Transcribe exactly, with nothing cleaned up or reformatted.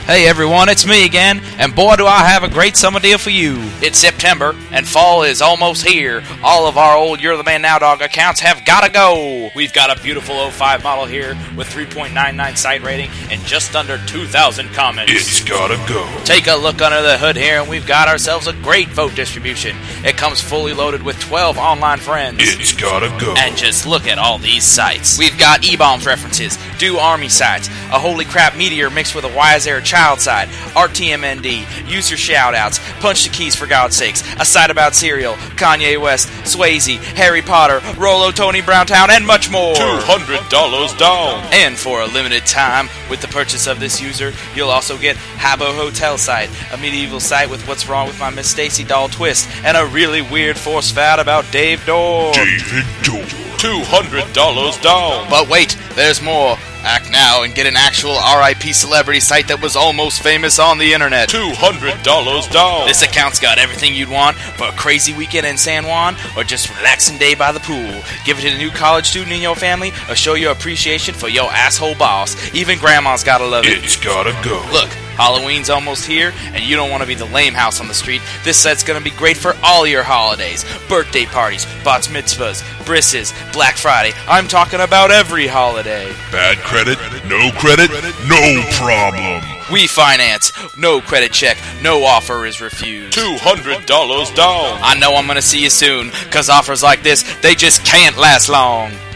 Hey everyone, it's me again, and boy do I have a great summer deal for you. It's September, and fall is almost here. All of our old You're the Man Now Dog accounts have gotta go. We've got a beautiful oh five model here with three point nine nine site rating and just under two thousand comments. It's gotta go. Take a look under the hood here, and we've got ourselves a great vote distribution. It comes fully loaded with twelve online friends. It's gotta go. And just look at all these sites. We've got E-Bombs references, Do Army sites, a Holy Crap Meteor mixed with a Wise Air Child site, R T M N D, User Shoutouts, Punch the Keys for God's sakes, a site about cereal, Kanye West, Swayze, Harry Potter, Rolo, Tony Browntown, and much more. two hundred dollars down. And for a limited time, with the purchase of this user, you'll also get Habbo Hotel site, a medieval site with What's Wrong with My Miss Stacy doll twist, and a really weird force fad about Dave Dorr. David Dorr. two hundred dollars down. But wait, there's more. Act now and get an actual R I P celebrity site that was almost famous on the internet. two hundred dollars down. This account's got everything you'd want for a crazy weekend in San Juan or just relaxing day by the pool. Give it to a new college student in your family or show your appreciation for your asshole boss. Even grandma's gotta love it. It's gotta go. Look, Halloween's almost here, and you don't want to be the lame house on the street. This set's going to be great for all your holidays. Birthday parties, bat mitzvahs, brisses, Black Friday. I'm talking about every holiday. Bad credit, no credit, no problem. We finance. No credit check. No offer is refused. two hundred dollars down. I know I'm going to see you soon, because offers like this, they just can't last long.